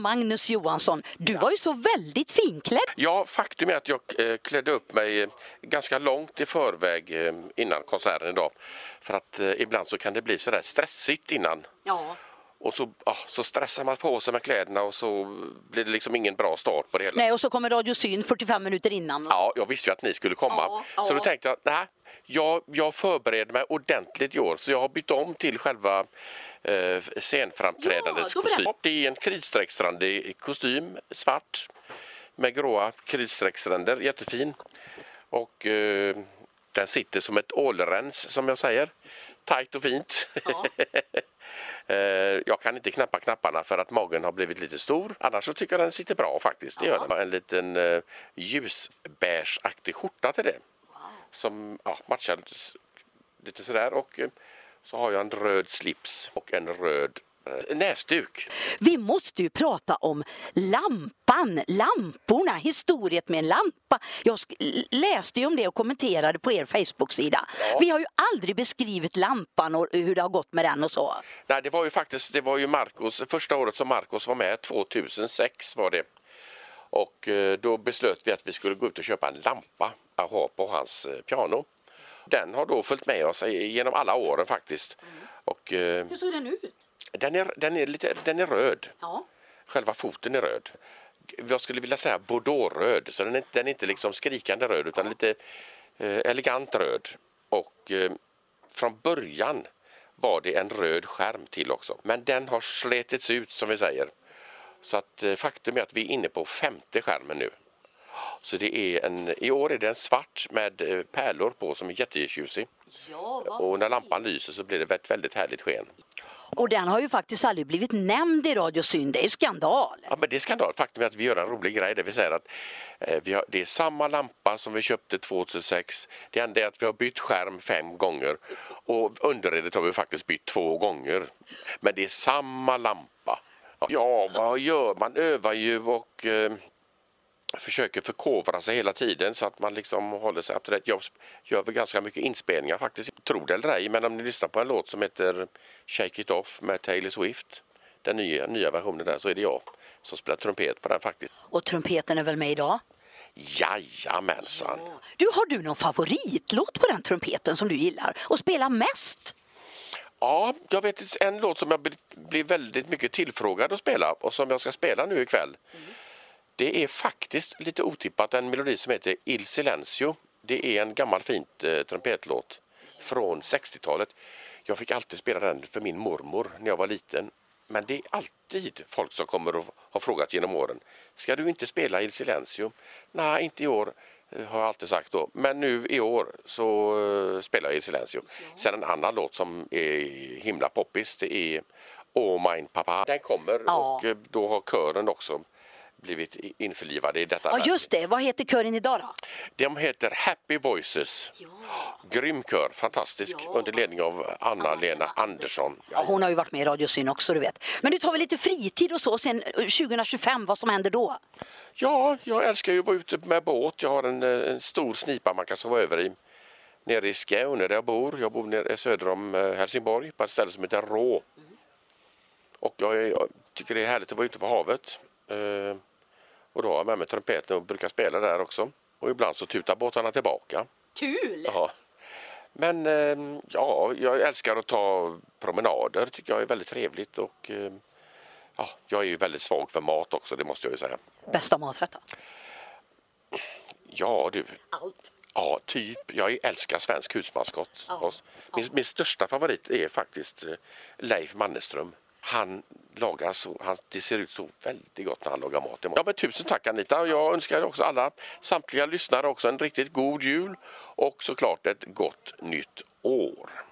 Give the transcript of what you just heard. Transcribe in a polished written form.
Magnus Johansson, du var ju så väldigt finklädd. Ja, faktum är att jag klädde upp mig ganska långt i förväg innan konserten idag. För att ibland så kan det bli så där stressigt innan. Ja. Och så stressar man på sig med kläderna och så blir det liksom ingen bra start på det hela. Nej, och så kommer Radio Syn 45 minuter innan. Ja, jag visste ju att ni skulle komma. Ja. Så då tänkte jag, nej, jag förbereder mig ordentligt i år. Så jag har bytt om till själva scenframträdandets kostym. Det är en kritstrecksrandig kostym, svart, med gråa kritstrecksränder, jättefin. Och den sitter som ett ålrens, som jag säger. Tajt och fint. Ja. Jag kan inte knappa knapparna för att magen har blivit lite stor. Annars så tycker jag den sitter bra faktiskt. Det gör den. En liten ljusbärsaktig skjorta till det. Wow. Som matchar lite sådär. Och så har jag en röd slips och en röd näsduk. Vi måste ju prata om lamporna, historiet med en lampa. Jag läste ju om det och kommenterade på er Facebook-sida. Ja. Vi har ju aldrig beskrivit lampan och hur det har gått med den och så. Nej, det var ju Marcos, första året som Marcos var med, 2006 var det. Och då beslöt vi att vi skulle gå ut och köpa en lampa att ha på hans piano. Den har då följt med oss genom alla åren faktiskt. Och, hur såg den ut? Den är röd. Ja. Själva foten är röd. Jag skulle vilja säga bordeauxröd. Så den är inte liksom skrikande röd utan lite elegant röd. Och från början var det en röd skärm till också. Men den har sletits ut som vi säger. Så att faktum är att vi är inne på 5:e skärmen nu. Så det är i år är det en svart med pärlor på som är jättetjusig. Ja, och när lampan lyser så blir det ett väldigt härligt sken. Och den har ju faktiskt aldrig blivit nämnd i Radio Syn. Det är skandal. Ja, men det är skandal. Faktum är att vi gör en rolig grej. Det vill säga att det är samma lampa som vi köpte 2006. Det enda är att vi har bytt skärm 5 gånger. Och underredet har vi faktiskt bytt 2 gånger. Men det är samma lampa. Ja, vad gör man? Övar ju och försöker förkovra sig hela tiden så att man liksom håller sig up to date. Jag gör väl ganska mycket inspelningar faktiskt. Tror det eller ej, men om ni lyssnar på en låt som heter Shake It Off med Taylor Swift, den nya versionen där, så är det jag som spelar trumpet på den faktiskt. Och trumpeten är väl med idag? Jajamensan. Ja. Har du någon favoritlåt på den trumpeten som du gillar och spelar mest? Ja, jag vet en låt som jag blir väldigt mycket tillfrågad att spela och som jag ska spela nu ikväll. Det är faktiskt lite otippat en melodi som heter Il Silencio. Det är en gammal fint trumpetlåt från 60-talet. Jag fick alltid spela den för min mormor när jag var liten. Men det är alltid folk som kommer och har frågat genom åren. Ska du inte spela Il Silencio? Nej, inte i år har jag alltid sagt då. Men nu i år så spelar jag Il Silencio. Sen en annan låt som är himla poppis, det är Oh Mein Papa. Den kommer och då har kören också blivit införlivade i detta. Ja, just det. Vad heter kören idag då? De heter Happy Voices. Ja. Grym kör, fantastisk. Ja. Under ledning av Anna-Lena Andersson. Ja, hon har ju varit med i Radio Syn också, du vet. Men du tar väl lite fritid och så sen 2025, vad som händer då? Ja, jag älskar ju att vara ute med båt. Jag har en stor snipa man kan sova över i. Nere i Skåne där jag bor. Jag bor nere söder om Helsingborg på ett ställe som heter Rå. Och jag tycker det är härligt att vara ute på havet. Och då har jag med mig trumpeten och brukar spela där också. Och ibland så tutar båtarna tillbaka. Kul! Ja. Men jag älskar att ta promenader. Tycker jag är väldigt trevligt. Och jag är ju väldigt svag för mat också, det måste jag ju säga. Bästa maträtt då? Ja, du. Allt. Ja, typ. Jag älskar svensk husmanskost. Ja. Min största favorit är faktiskt Leif Mannerström. Han lagar det ser ut så väldigt gott när han lagar mat. Ja, men tusen tack Anita. Jag önskar också samtliga lyssnare också en riktigt god jul och såklart ett gott nytt år.